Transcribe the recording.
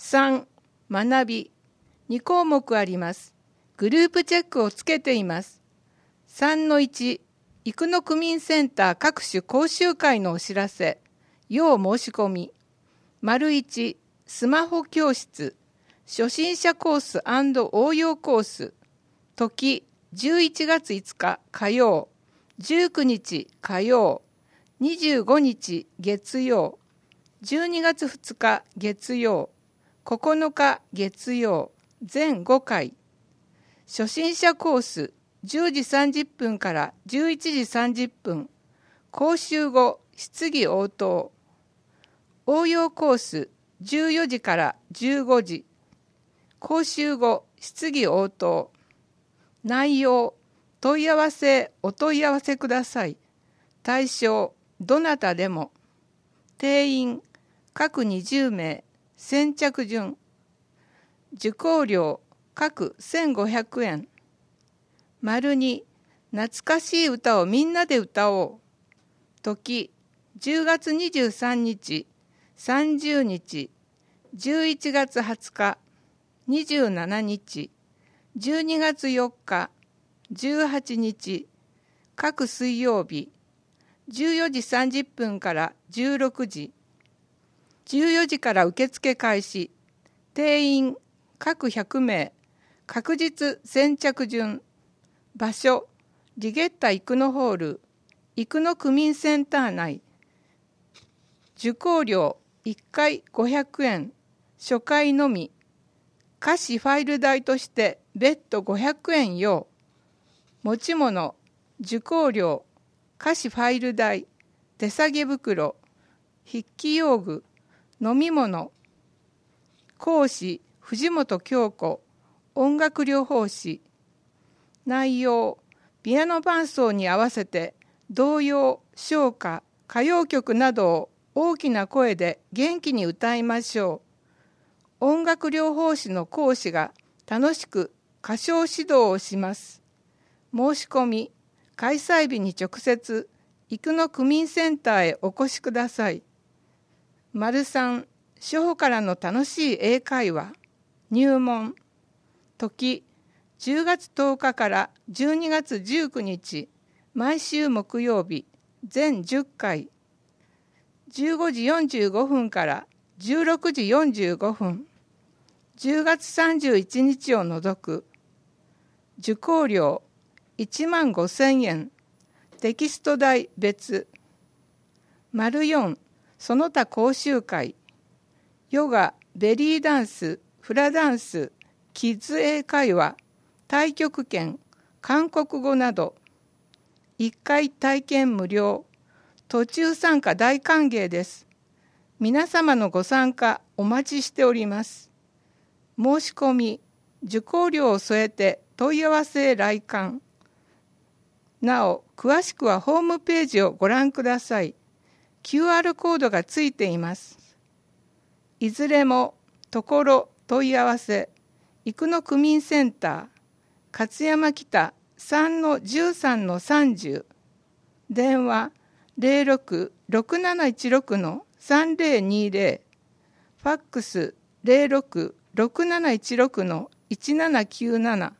3、学び。2項目あります。グループチェックをつけています。3-1、生野区民センター各種講習会のお知らせ。要申し込み。1、スマホ教室。初心者コース&応用コース。時、11月5日火曜、19日火曜、25日月曜、12月2日月曜、9日月曜、全5回。初心者コース10時30分から11時30分。講習後、質疑応答。応用コース14時から15時。講習後、質疑応答。内容、問い合わせ、お問い合わせください。対象、どなたでも。定員、各20名。先着順。受講料、各1500円。2、懐かしい歌をみんなで歌おう。時、10月23日、30日、11月20日、27日、12月4日、18日、各水曜日、14時30分から16時、14時から受付開始、定員、各100名、確実先着順、場所、リゲッタ生野ホール、生野区民センター内、受講料1回500円、初回のみ、歌詞ファイル代として別途500円用。持ち物、受講料、歌詞ファイル代、手提げ袋、筆記用具、飲み物。講師、藤本京子、音楽療法士。内容、ピアノ伴奏に合わせて童謡、唱歌、歌謡曲などを大きな声で元気に歌いましょう。音楽療法士の講師が楽しく歌唱指導をします。申し込み、開催日に直接、生野区民センターへお越しください。3、初歩からの楽しい英会話。入門。時、10月10日から12月19日、毎週木曜日、全10回。15時45分から16時45分。10月31日を除く。受講料15,000円。テキスト代別。4、その他講習会。ヨガ、ベリーダンス、フラダンス、キッズ英会話、太極拳、韓国語など。1回体験無料。途中参加大歓迎です。皆様のご参加お待ちしております。申し込み、受講料を添えて問い合わせへ来館。なお、詳しくはホームページをご覧ください。QR コードがついています。いずれも、ところ問い合わせ、生野区民センター、勝山北 3-13-30、電話06-6716-3020、ファックス06-6716-1797、